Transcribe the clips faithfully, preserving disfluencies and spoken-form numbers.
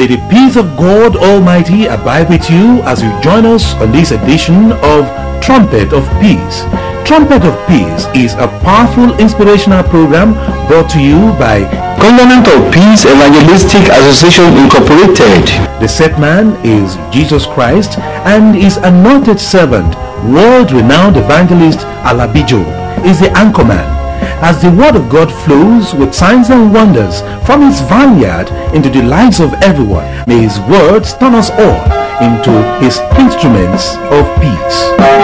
May the peace of God Almighty abide with you as you join us on this edition of Trumpet of Peace. Trumpet of Peace is a powerful inspirational program brought to you by Covenant of Peace Evangelistic Association Incorporated. The set man is Jesus Christ and his anointed servant, world-renowned evangelist Alabi Job, is the anchorman. As the word of God flows with signs and wonders from his vineyard into the lives of everyone, may his words turn us all into his instruments of peace.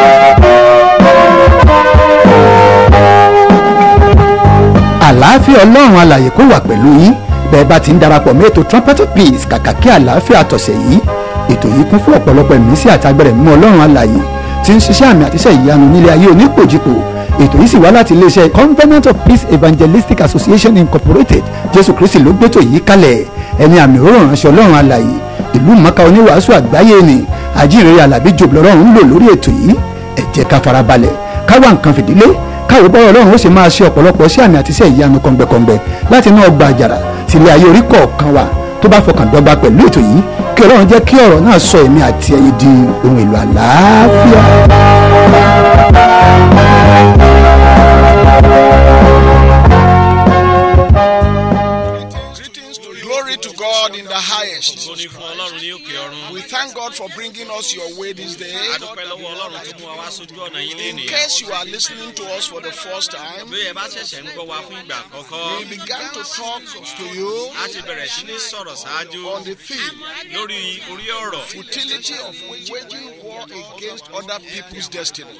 Àlàáfíà Ọlọ́run alààyè kó wà pẹ̀lú yín bẹ́ẹ̀ bá ti ń darapọ̀ mọ́ ètò Trumpet of Peace kàkà kí àlàáfíà tọ̀sẹ̀ yìí. Ètò yìí kún fún ọ̀pọ̀lọpọ̀ ìmísí àti agbára mímọ́ Ọlọ́run alààyè tí ń ṣiṣẹ́ àmì àti iṣẹ́ ìyanu nílé ayé onípòjìpò. Ètò yìí sì wá láti iléeṣẹ́ Covenant of Peace Evangelistic Association Incorporated. Jésù Kristi ló gbétò yìí kalẹ̀. Ẹni àmì òróró ránṣẹ́ Ọlọ́run alààyè ìlú mọ̀ọ́ká oníwàásù àgbáyé ni àjíǹrere Alabi Job lọ́rùn ń lò lórí ètò yìí. Ẹ jẹ́ ká farabalẹ̀ ká wá nǹkan fìdílé káwọ́ bọ́rọ̀ Ọlọ́run ó sì máa ṣe ọ̀pọ̀lọpọ̀ sí àmì àti iṣẹ́ ìyanu kọ̀ǹgbẹ̀kọ̀ǹgbẹ̀ láti inú ọgbà àjàrà sílé ayé orí kọ̀ọ̀kan wa tó bá fọkàn dọ́gba pẹ̀lú ètò yìí kí Ọlọ́run jẹ́ kí ọ̀rọ̀ náà sọ èmi àti ẹ̀yin di ohun èlò àlàáfíà. Glory to God in the highest. We thank God for bringing us your way this day. In case you are listening to us for the first time, we began to talk to you on the theme, futility of waging war against other people's destiny.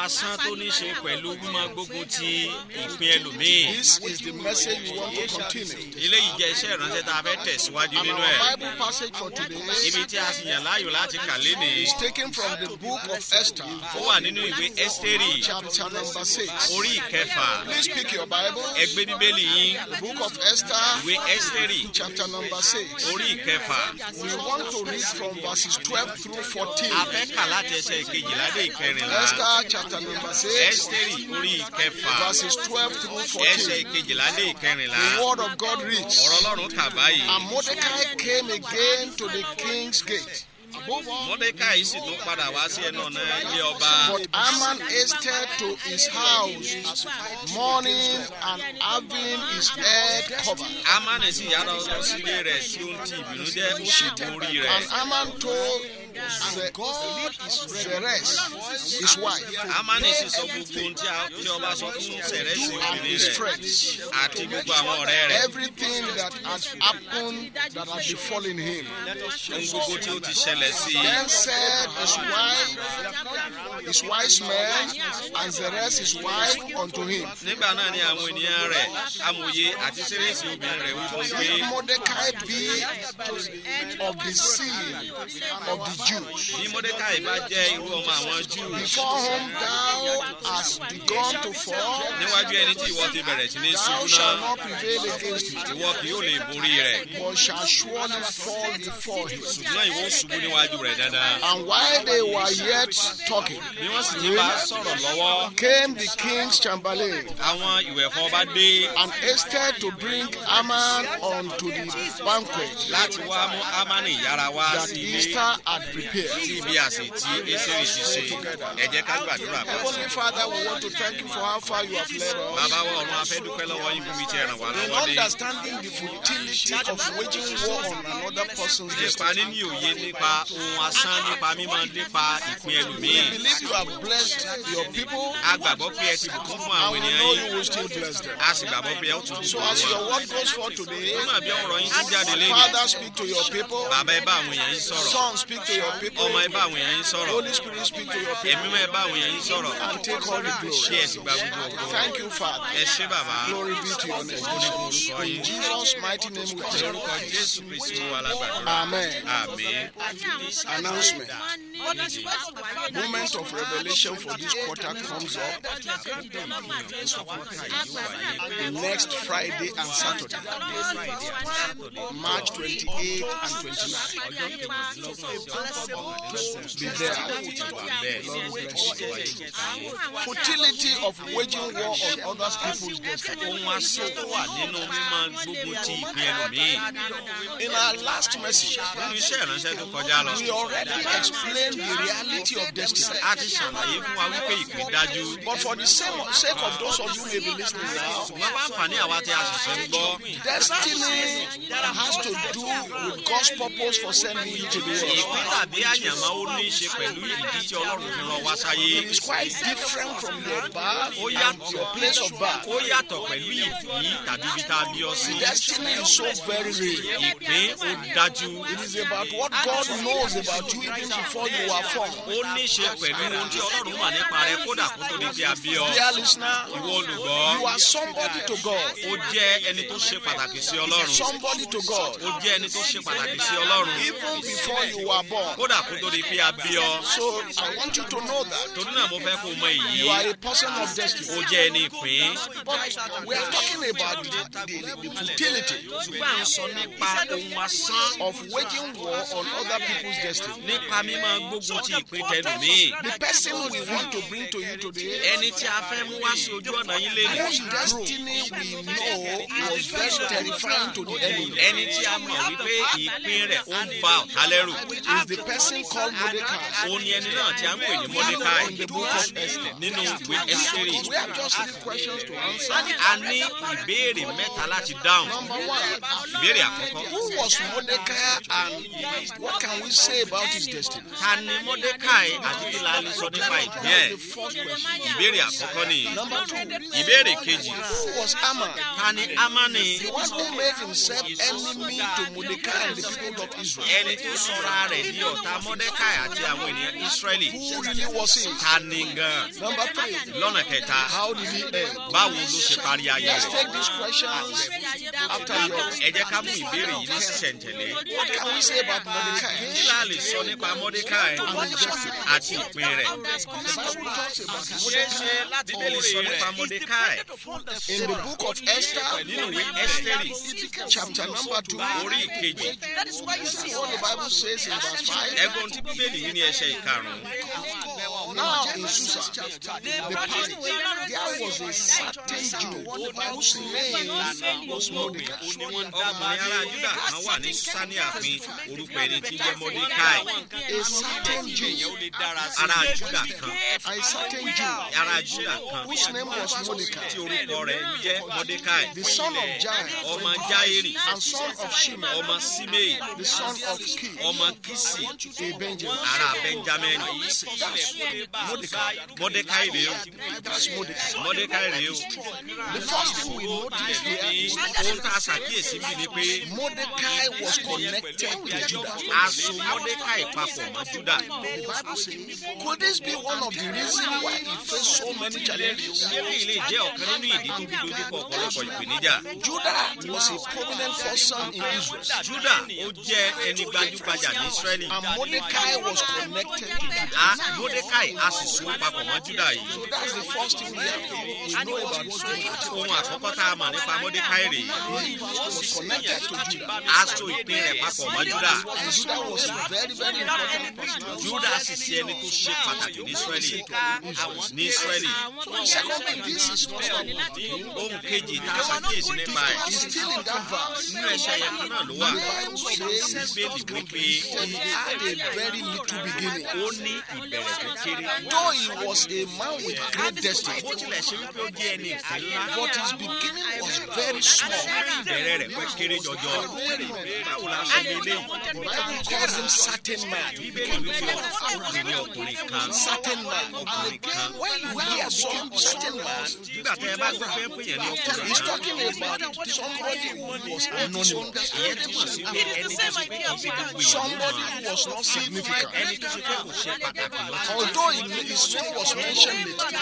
This is the message we want to continue. And our Bible passage for today is taken from the book of Esther, chapter number six. Please pick your Bible. The book of Esther, chapter number six. We want to read from verses twelve through fourteen. Esther, chapter number six, verses twelve through fourteen. The word of God reads, and Mordecai came again to the king's gate. But Haman hasted to his house, mourning and having his head covered. And Haman told Zeresh, his wife, and his friends, everything that had happened, that had befallen him. Then said his wife, his wise men, and Zeresh his wife unto him, will Mordecai be of the seed of the Jews, before whom thou hast begun to fall? Thou shalt not prevail against him, but shall surely fall before him. And while they were yet talking, came the king's chamberlain, and hasted to bring Haman unto the banquet that Esther had prepared. Heavenly Father, we want to thank you for how far you have led us. In understanding the futility of waging war on another person's destiny, we believe you have blessed your people, and we know you will still bless them. So as your word goes forth today, Father, speak to your people. Son, speak to your people. Holy Spirit, speak to your people. And take all the glory. Thank you, Father. Glory be to your name. In Jesus' mighty name we pray. Amen. Announcement. Moment of revelation for this quarter comes up next Friday and Saturday, March twenty-eighth and twenty-ninth. Be there. Lord bless you. Futility of waging war on other people's destiny. In our last message, we already explained the reality of destiny. But for the sake of those of you who may be listening now, destiny has to do with God's purpose for sending you to the world. It is quite different from your birth and your place of birth. Destiny is so very real. It is about what God knows about you even before you are formed. Dear listener, you are somebody to God. Somebody to God. Even before you were born. So I want you to know that you are a person of destiny. But we are talking about the, the, the futility of waging war on other people's destiny. The person we want to bring to you today, whose destiny we know was very terrifying to the enemy, is the person called Mordecai. In the book of Esther. We have just three questions to answer. Number one, who was Mordecai and what can we say about his destiny? That's the first question. Number two, who was Haman? The one who made himself enemy to Mordecai and the people of Israel. Who really was he? Number three, how did he end? Let's take these questions after yours. What can we say about Mordecai? In the book of Esther, chapter number two, that is why you see what the Bible says in verse five. Now in Susa, the party, there was a certain Jew whose name was Mordecai. A certain Jew, a certain Jew, whose name was Mordecai, the son of Jair, and son of Shimei, the son of Kish, a Benjamin. Mordecai. Mordecai. That's Mordecai. The first thing we notice here is Mordecai was connected to Judah. The Bible says, could this be one of the reasons why he faced so many challenges? Judah was a prominent person in Israel. And Mordecai was connected to Judah. So that's the first thing we have to know about Mordecai. He was connected to Judah. And Judah was a very, very important person. Secondly, this is not what we He's still in that verse. The Bible says he had a very little beginning. Though he was a man with great destiny, but his beginning was very small. The Bible calls him certain man. Certain man. And again, when you hear some certain man, he's talking about somebody who was anonymous. Somebody who was not significant. Although his name was mentioned later,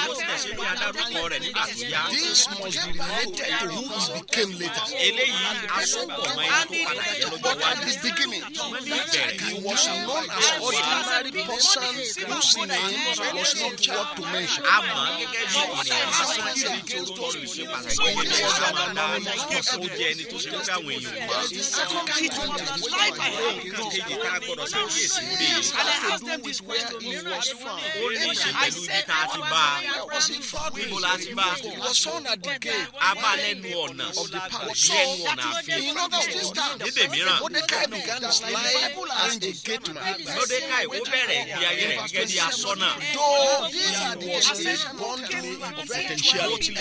this must be related to who he became later. But at the beginning, he was known as an ordinary person whose name was not what to mention. He was an anonymous person. This has to do with where he was found. Where was he found? He was found at the gate of the palace. In other words, Mordecai began his life as a gate man. Though he was a bondly potentiality.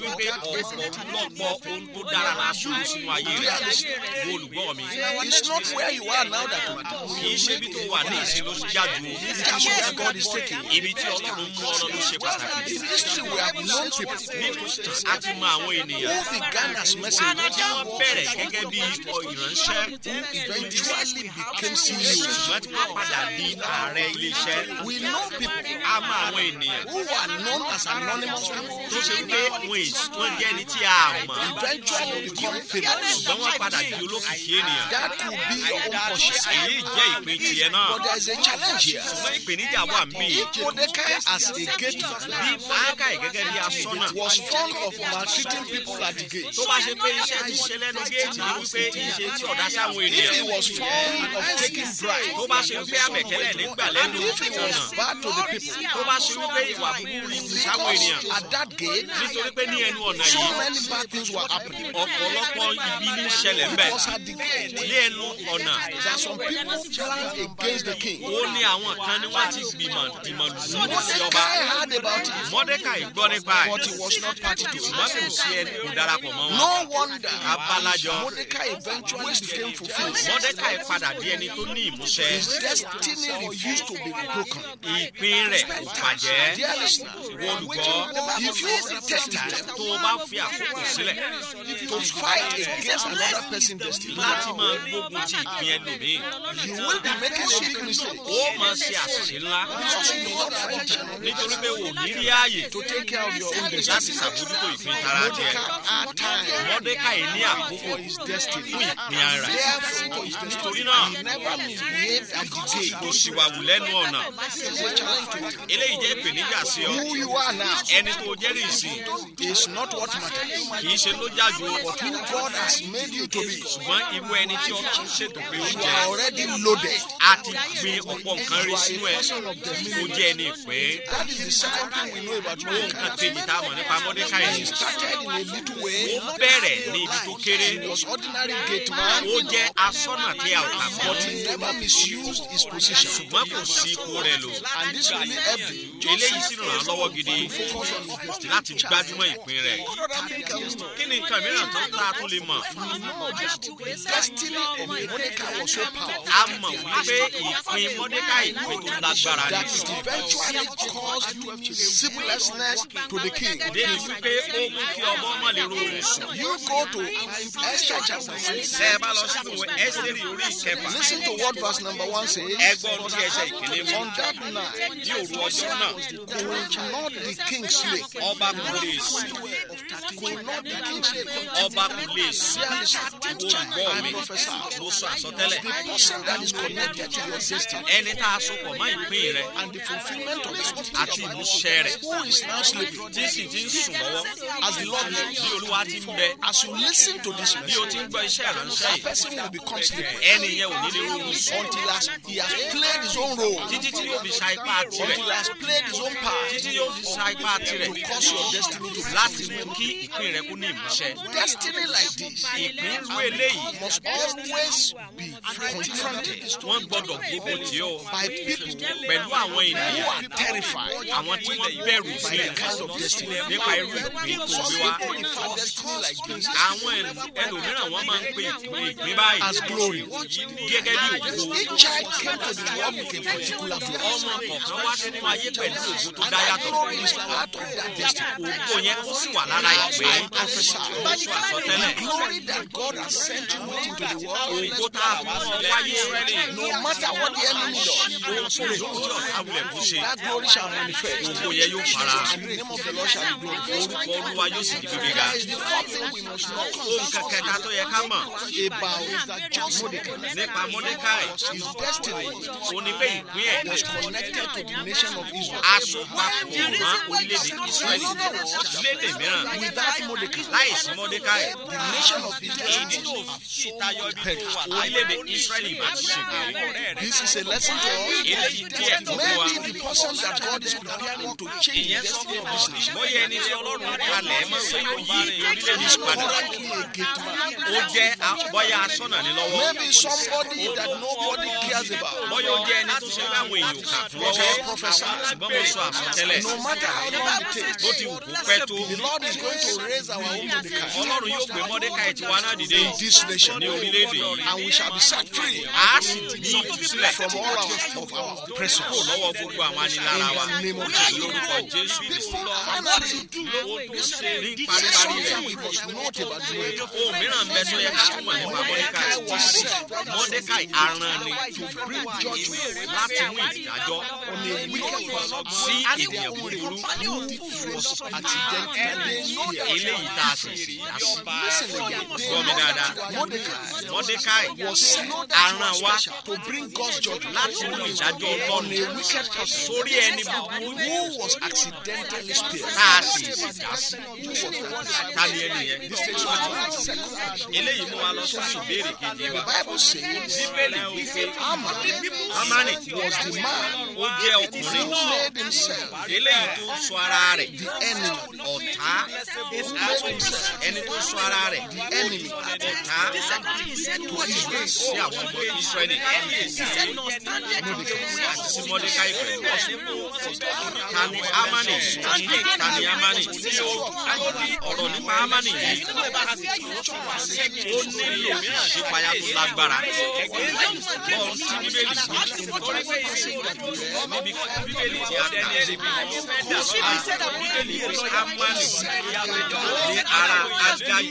It's not where you are now that matters. It is where God is taking you. In history, we have known people who began as messengers, who eventually became C E Os. We know people who are known as anonymous people, eventually become famous. That could be your own portion. But there is a challenge here. If Mordecai as a gate man was fond of maltreating people at the gate, if he was fond of taking bribes, and if he was bad to the people, at that gate, so many bad things were happening. Because at the gate, there are some people planned against the king. Mordecai heard about it, but he was not party to it. No wonder Mordecai eventually became fulfilled. His destiny refused to be broken. Dear listener, if you take time to fight against another person's destiny, you will be making a big mistake. Because you will not find time to take care of your own destiny. Mordecai had time for his destiny. Therefore, he never misbehaved at the gate. This is a challenge to you. Who you are now is not what matters, but who God has made you to be. You are already loaded. That is the second thing we know about Mordecai. He started in a little way. He was ordinary gate man, but he never misused his position. And this really helped him to focus on his destiny. The destiny of Mordecai was so powerful that it eventually caused sleeplessness to the king. You go to Esther chapter six. Listen to what verse number one says. On that night, could not the king sleep? Could not the king sleep? I prophesy. The person that is connected to your destiny and the fulfillment of his destiny, who is now sleeping, as the Lord lives, as you listen to this message, that person will become sleeping until has, he has played his own role, until he has played his own part to cause your destiny to be. Destiny like this must always be confronted by people who are terrified by the kind of destiny. Some people refer destiny like this as glory. Each child came to the world with a particular glory. And that glory is part of that destiny. ògo yẹn kó sì wà lára ìpè. I prophesy oṣù àsọtẹ́lẹ̀. the glory that God has sent you into the world. ògo tá a fún ọ wáyé Ísírẹ́lì. No matter what the enemy does, that glory shall manifest. ògo yẹn yóò fara. And the name of the Lord shall be glorified. orúkọ Olúwa yóò sì di gbígbéga. That is the fourth thing we must know ohun kẹkẹta tó yẹ ká mọ̀ about that just Mordecai. nípa Mọ́dékáì. His destiny ó ní pé ìpín ẹ̀ was connected to the nation of Israel. asopapọ̀ mọ́ orílẹ̀-èdè Ísírẹ́lì. lédè mìíràn Without Mordecai, láìsí Mọ́dékáì. the nation of Israel èyí tó fi tayọ ibi tó wà orílẹ̀-èdè Ísírẹ́lì bá ti ṣègbè. This is a lesson to us. eléyìí díẹ̀ tó fún wa. Maybe the person that God is preparing to change the ìyẹn sọ destiny fún of ọ this nation bóyá ẹni tí Ọlọ́run kalẹ̀ mọ́ pé yóò yí orílẹ̀-èdè is padà. currently a gate man. ó jẹ́ bóyá aṣọ́nà ní lọ́wọ́. Maybe somebody that nobody cares about. bóyá ó jẹ́ ẹni tó ṣe pé àwọn èèyàn kà fún lọ́wọ́. ṣùgbọ́n mo sọ àsọtẹ́lẹ̀. No matter how long it takes, bó ti wù kó pẹ́ tó. the Lord is going to raise our own Mordecai Ọlọ́run yóò gbé Mọ́dékáì tiwa náà dìde in this nation, ní orílẹ̀-èdè yìí. and we shall be set free a sì ní ìtúsílẹ̀ from all of, of our oppressors. kúrò lọ́wọ́ gbogbo àwọn anilára wa. In the name of Jesus. lórúkọ Jésù Kristi. Finally, ó tó ṣe ní there's paríparí something rẹ̀. we must note about Mordecai. ohun mìíràn bẹ tó yẹ ká túmọ̀ nípa Mọ́dékáì. Mọ́dékáì aràn ni láti mú ìdájọ́ sí ènìyàn búburú. eléyìí tá a sì sì yá sí. gbọ́ mi dáadáa. Mọ́dékáì aràn wa To bring God's judgment láti mú ìdájọ́ on a Ọlọ́run wicked person sórí ẹni búburú who was accidentally spared. tá a sì sì dá sí. ta ni ẹni yẹn? eléyìí mú wa lọ sórí ìbéèrè kejì wa. Bible says bíbélì wípé Haman Hámánì was the man ó jẹ́ ọkùnrin who made himself eléyìí tó sọ ara rẹ̀ the enemy. ọ̀tá ẹni tó sọ ara rẹ̀ enemy ọ̀tá tó Israel sí àwọn ọmọ Ísírẹ́lì àti sí Mọ́dékáì pẹ̀lú. ta ni Hámánì? ta ni Hámánì? ọ̀rọ̀ nípa Hámánì yìí ó ní ìṣípayá tó lágbára. bọ́ọ̀ tí bíbélì níbi bíbélì tí a kà bíbélì pé Hámánì ní ara Ágágì.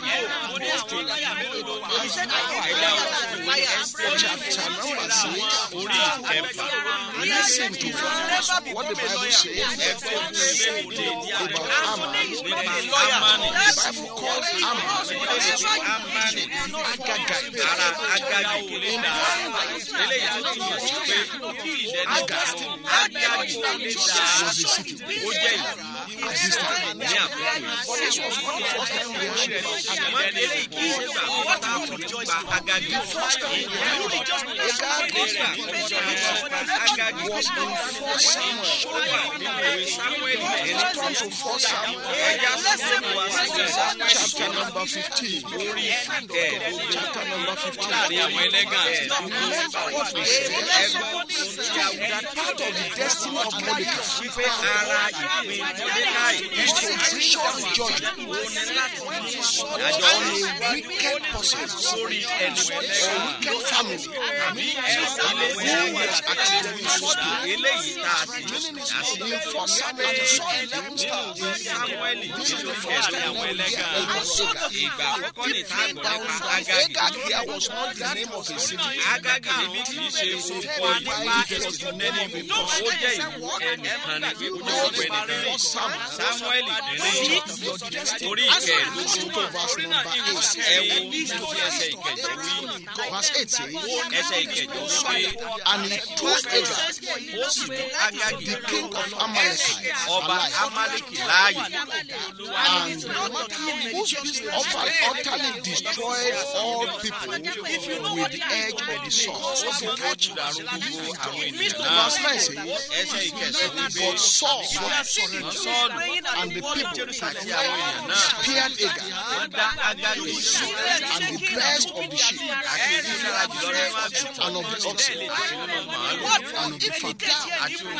chapter number six. orí ìkẹfà. Listen to what the Bible says ẹgbẹ́ bíbélì about Haman. nípa Hámánì. The Bible calls Haman Hámánì Agagite. ara Ágágì. eléyìí tó túmọ̀ sí pé Ágágì was a city. ó jẹ́ ìlú ní àkókò yìí. àmọ́ eléyìí kì í ṣe gbà wọ́n tá a kò ní gba Ágágì. Ágágì Was in First Samuel. nínú ìwé Sámúẹ́lì Let's turn to First Samuel. ẹ̀yà sílẹ̀ Chapter number fifteen. orí ẹ̀ẹ́dógún Chapter number fifteen. láàrin àwọn ẹlẹ́gàn. Remember what we said. That part of the destiny of Mordecai wípé ara ìpín Mọ́dékáì is to bring God's judgment ìdájọ́ on a wicked person, sórí ẹnu a ẹlẹ́gàn wicked family, tàbí ilé who was accidentally spared. eléyìí tá a ti dá sí. In First Samuel, the son nínú ìwé Sámúẹ́lì tí ó kẹ̀dọ̀ àwọn ẹlẹ́gàn ìgbà àkọ́kọ́ ní ìta àgbọ̀ nípa Ágágì. Agag here was not the name of a city. Ágágì níbi kì í ṣe orúkọ ìlú ẹni ó jẹ́ ìlú ẹnìkan ní pé ó jẹ́ orúkọ ẹnìkan. Sámúẹ́lì kìíní orí ìkẹẹ̀dógún ẹ wo nínú bí ẹsẹ̀ ìkẹjọ wí. Verse eight says, ẹsẹ̀ ìkẹjọ wí pé and he took Agag, ó sì mú Ágágì the king of Amalekite, ọba Amálẹ́kì láàyè. and utterly, utterly destroyed all people with the edge of the sword. ó sì kájú dàrú gbogbo àwọn ènìyàn náà. Verse nine says, ẹsẹ̀ ìkẹsàn wí pé but Saul Sọ́ọ̀lù and the people àti àwọn spared Agar and the best of the sheep and of the oxen and of the fat and so on.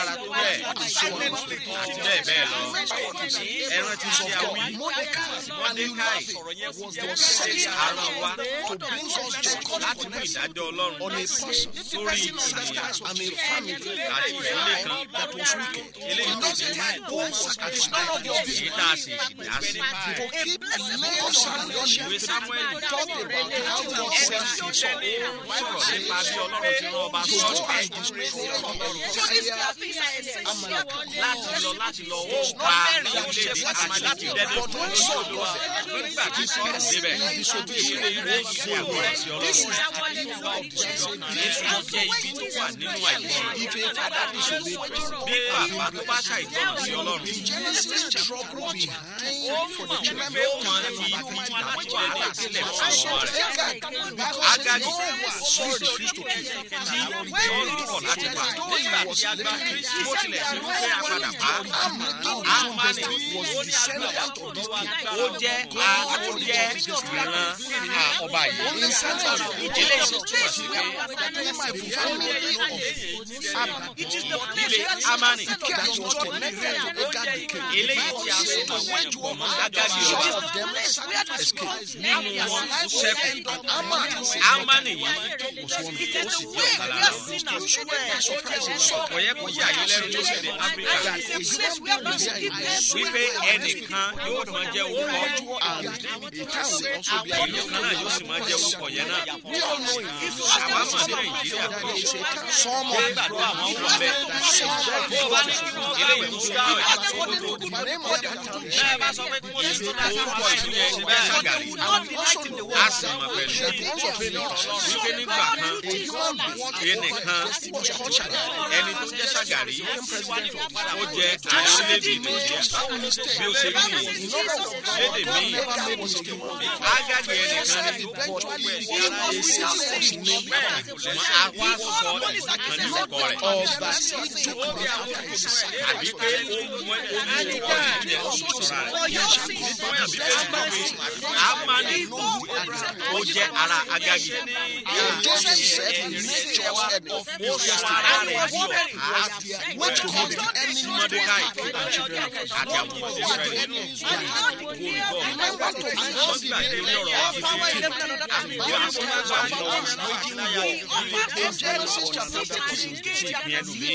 So Mordecai and Mordecai was the set power to bring us judgment on a person and a family that was wicked. Not the home was at none of your business. To keep layers of onion, talk about how God sent his son to try and destroy Genesis trouble behind for the children. Agag Saul refused to kill. Amani was descendant of this king. Amani that was connected to Agag the king. Amani was one of those wípé ẹnìkan yóò máa jẹ́ orúkọ ìlú kan náà yóò sì máa jẹ́ orúkọ yẹn náà. Àwa mọ̀ ní Nàìjíríà ṣé gbàdúrà àwọn ọmọ bẹ́ẹ̀ bó bá ní eléyìí tó dá ẹ̀ náà bá sọ pé kí wọ́n ti tó dá orúkọ ìlú yẹn ṣe bẹ́ẹ̀ ṣàgàrí. A sì mọ̀ pẹ̀lú wípé nígbà kan ẹnìkan ẹni tó jẹ́ ṣàgàrí ó jẹ́ ààrẹ orílẹ̀-èdè Nàìjíríà bí ó ṣe rí nìyí lédè míì Ágágì ẹnìkan ní gbogbo ẹ̀sìn ara èsì àwa sọ ìkan ní orúkọ rẹ̀ àbí pé ó mú orúkọ ìdílé ọ̀ṣọ́ra rẹ̀ nítorí àbí pé Ámánì ó jẹ́ ara Ágágì ó sọ ara rẹ̀ bí ọ̀tá sí Mọ́dékáì àti àwọn ọmọ Ísírẹ́lì olùkọ́ wọ́n gbàgbé ní ọ̀rọ̀ ìfìfì àbíwá sọ́kàtà lọ́wọ́ ìláyà ti ìpín ẹnu mi.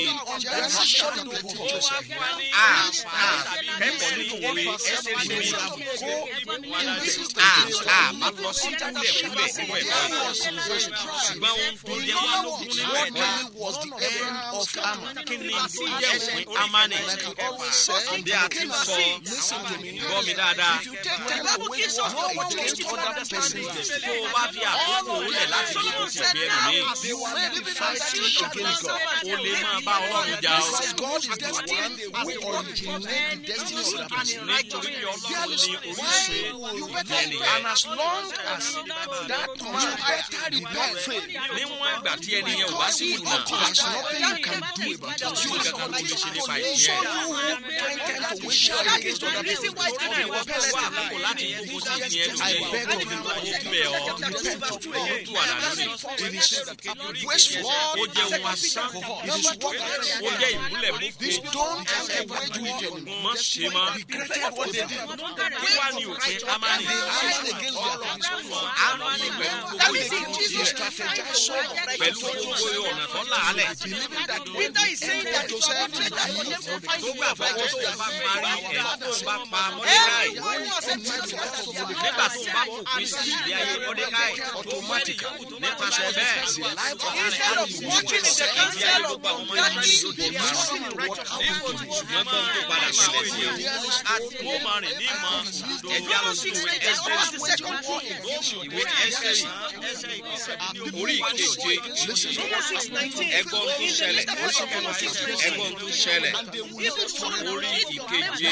a a kẹ́kọ̀ọ́ nínú òwe ẹsẹ̀ mi a a máa lọ sí kúlẹ̀kúlẹ̀ nínú ẹ̀kọ́ ṣùgbọ́n ohun tó jẹ́ wọn lógún nínú ẹ̀kọ́ kí ni tí jẹ́ òpin Ámánì bí a ti sọ gbọ́ mi dáadáa tó o bá fi àkókò rẹ̀ láti lókun ti ìgbé ẹnu mi o lè máa bá Ọlọ́run jà ọ́ nítorí pé Ọlọ́run ní oríṣi ẹnìyẹn níwọ̀n ìgbà tí ẹnìyẹn ò bá sí ìlú náà tí o kankan ló lè ṣe nípa ìyẹn. Ọ̀nà ìwọ fẹ́ wá àkókò láti gbogbo sí ìyẹn ló yẹ bẹ̀ ọ́ owó tó àdá lónìí. Ó jẹ́ ohun asán, ó jẹ́ ìmúlẹ̀ mú pé mọ́ ṣe mọ́. Kí wá ní òfin Ámánì? Ámánì pẹ̀lú gbogbo ìdíje pẹ̀lú gbogbo ọ̀nà tó làálẹ̀. Tó gbà fọwọ́ tó bá parí ẹ̀ tó bá pa Mọ́dékáì. Nígbà tó bá fòpin sí ìdí ayé Mọ́dékáì automatica nípasẹ̀ bẹ́ẹ̀ ìdí ayé gbogbo àwọn ọmọ yìí yóò di márùn. Ṣùgbọ́n tó ń tó padà sílẹ̀ sí ewu. Ó máa rìn ní ìmọ̀ ẹ̀jẹ̀ àlọ́sí ìwé Ẹ́sítérì. Ìwé Ẹ́sítérì orí ìkeje ẹgbọ́n tó ṣẹlẹ̀ ẹgbọ́n tó ṣẹlẹ̀ orí ìkeje keje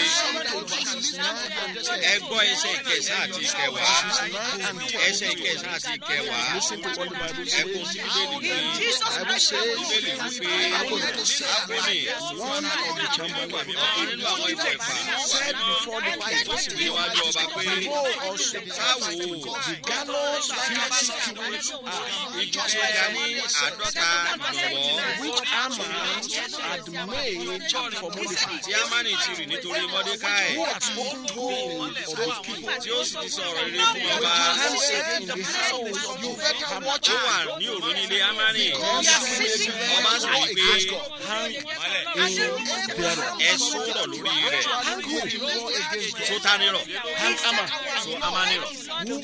ẹgbọ́ ẹsẹ̀ ìkẹsàn àti ìkẹwàá ẹsẹ̀ ìkẹsàn àti ìkẹwàá ẹkùn tí bíbélì wí bíbélì wí pé abúlé ọ̀kan nínú àwọn ìjẹ̀fà ó sì ní iwájú ọba pé káwo ibi tí ó ga ní àádọ́ta gbọ̀ngbọ̀n tí Ámánì ti rì nítorí Mọ́dékáì tí ó sì ti sọ̀rọ̀ rere fún ọba ó wà ní òru nílé Ámánì ọba sì rí pé ẹ̀sùn rọ̀ lórí rẹ̀ tó tani rọ̀ tó Ámánì rọ̀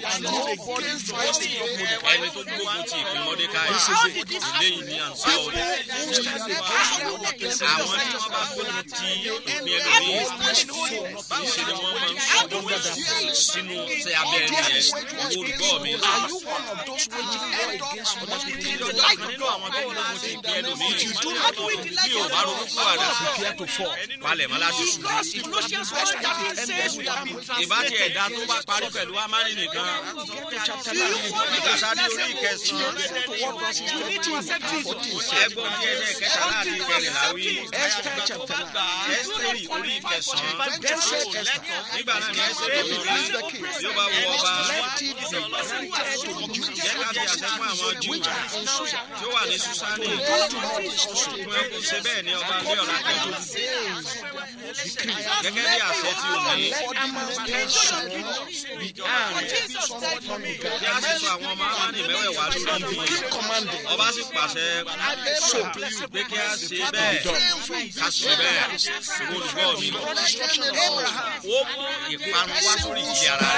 ẹni tó gbógun ti ìpín Mọ́dékáì lẹ́yìn ní àǹsá òde àwọn tí wọ́n bá gbógun ti ìpín ẹlòmíì níṣẹ́ ni wọ́n máa ń sọdún sínú ṣe abẹ́ ẹni yẹn olùgbọ́ mi nínú àwọn tó gbógun ti ìpín ẹlòmíì bí o bá ronú fún àdá palẹ̀ mọ́ láti sùn ìbátí ẹ̀dá tó bá parí pẹ̀lú Ámánì nìkan ìgbàsádé orí ìkẹsàn-án ẹgbọ́n tí ẹsẹ̀ kẹta láti kẹrìnlá wí ẹsẹ̀rì orí ìkẹsàn-án nígbà náà ní ẹsẹ̀ tó lórí yóò bá wọ ọba jẹ́ ká fi àṣẹ fún àwọn Júù tí ó wà ní Súsánì fún ẹkú ṣe bẹ́ẹ̀ ní ọba ní ọ̀la kẹjọ gẹ́gẹ́ bí àṣẹ tí ó ní bí a sì sọ àwọn ọmọ Ámánì mẹ́wẹ̀ẹ̀wá lórí ibi ọba sì pàṣẹ pé kí a ṣe bẹ́ẹ̀ ká ṣe bẹ́ẹ̀ olùgbọ́ mi ó mú ìparun wá sórí ìdí ara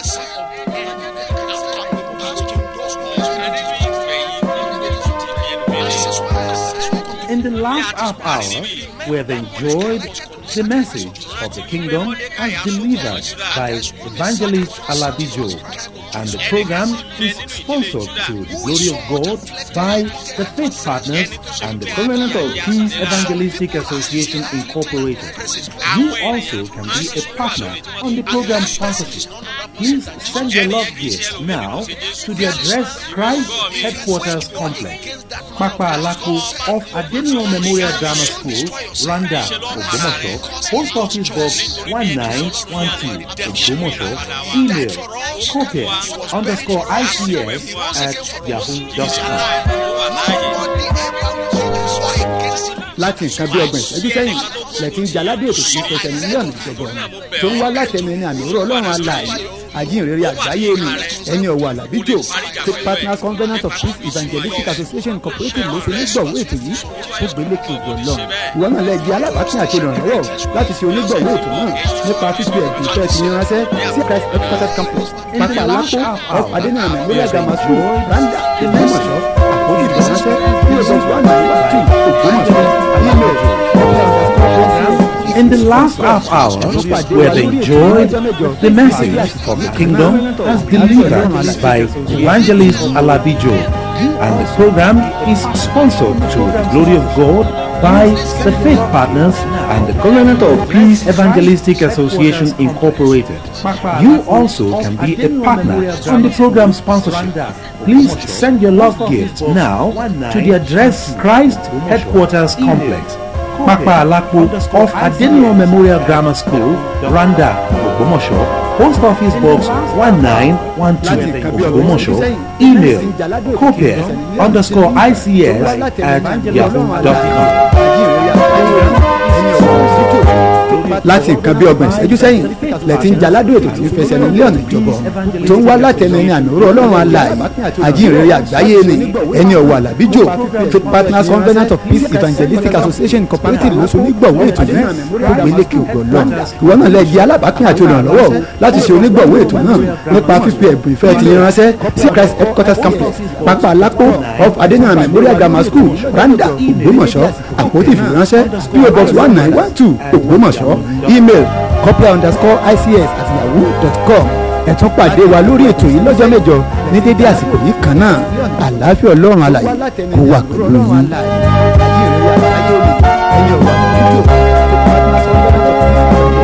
In the last half hour, we have enjoyed the message of the kingdom as delivered by Evangelist Alabijo, and the program is sponsored to the glory of God by the Faith Partners and the Covenant of Peace Evangelistic Association Incorporated. You also can be a partner on the program sponsorship. Please send your love gifts now to the address Christ Headquarters Complex, Papa Alako of Adeniran Memorial Grammar School, Randa, Ogbomoso, Post Office Box one nine one two, Ogbomoso, email copy underscore I C S at yahoo dot com. láti nǹkan bí ọgbọ̀n ìṣẹ́jú sẹ́yìn lẹ́tí ń jaládé ètò tí ń pẹ̀sẹ̀ mílíọ̀nù ìjọba tó ń wá látẹnu ẹni àmì òró ọlọ́run alààyè àjíǹrere àgbáyé ni ẹni ọ̀wọ̀ Àlàbíjò tó Partners Covenant of Peace Evangelistic Association Incorporated ló ṣe onígbọ̀wọ́ ètò yìí tó gbélékè ògbọ̀n lọ. ìwọ náà lè di alábàápín àti ìrànlọ́wọ́ láti ṣe onígbọ̀wọ́ ètò náà nípa fífi ẹ̀bùn ìfẹ́ ti ránṣẹ́ sí Christ Headquarters Campus Pápá Alápò of Adeniran Memorial Grammar School, Randa, Ògbómọ̀ṣọ́. àpótí ìránṣẹ́ bí o bọ̀ one nine one two Ògbómọ̀ṣọ́. In the last half hour, we have enjoyed the message of the kingdom as delivered by Evangelist Alabijo, and the program is sponsored to the glory of God by the Faith Partners and the Covenant of Peace Evangelistic Association Incorporated. You also can be a partner on the program sponsorship. Please send your love gift now to the address Christ Headquarters Complex, Papa Alako of Adeniran Memorial Grammar School, Randa, Ogbomoso, Post Office Box one nine one two, Ogbomoso, email copy underscore I C S at yahoo dot com. láti nǹkan bí ọgbọ̀n ìṣẹ́jú sẹ́yìn lẹ́tí ń jaládé ètò tí ń fẹsẹ̀ mílíọ̀nù ìjọba tó ń wá látẹnu ẹni àmì òró ọlọ́run alààyè àjíǹrere àgbáyé ni ẹni ọ̀wọ̀ Àlàbíjò tó Partners Covenant of Peace Evangelistic Association Incorporated ló ṣe onígbọ̀wọ́ ètò yìí tó gbélékè ògbọ̀n lọ. ìwọ náà lè di alábàápín àti olùrànlọ́wọ́ láti ṣe onígbọ̀wọ́ ètò náà nípa fífi ẹ̀bùn ìfẹ́ ti ránṣẹ́ sí Christ Headquarters Campus Pápá Alápò of Adeniran Memorial Grammar School, Randa, Ògbómọ̀ṣọ́. àpótí ìfiránṣẹ́ P O Box one nine one two Ògbómọ̀ṣọ́. email copia underscore I C S at yahoo dot com. ẹ tún pàdé wa lórí ètò yìí lọ́jọ́ mẹ́jọ ní dédé àsìkò yìí kan náà. àlàáfíà ọlọ́run alààyè kó wà pẹ̀lú yín.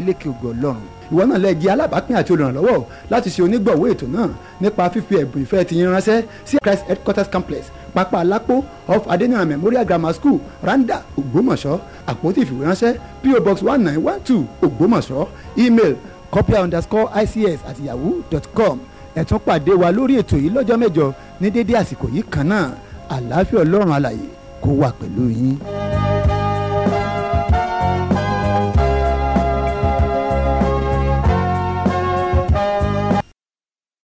lékè ògo Ọlọ́run. ìwọ náà lè jẹ́ alábàápín àti olùrànlọ́wọ́ láti ṣe onígbọ̀wọ́ ètò náà nípa fífi ẹ̀bùn ìfẹ́ ti yín ránṣẹ́ sí Christ Headquarters Complex pápá alápò off Adeniran Memorial Grammar School Randa Ògbómọ̀ṣọ́. àpótí ìfìwéránṣẹ́ P O Box one nine one two Ògbómọ̀ṣọ́. email copia underscore ics at yahoo dot com. ẹ tún pàdé wa lórí ètò yìí lọ́jọ́ mẹ́jọ ní dédé àsìkò yìí kan náà. àlàáfíà Ọlọ́run alààyè kó wà pẹ̀lú yín.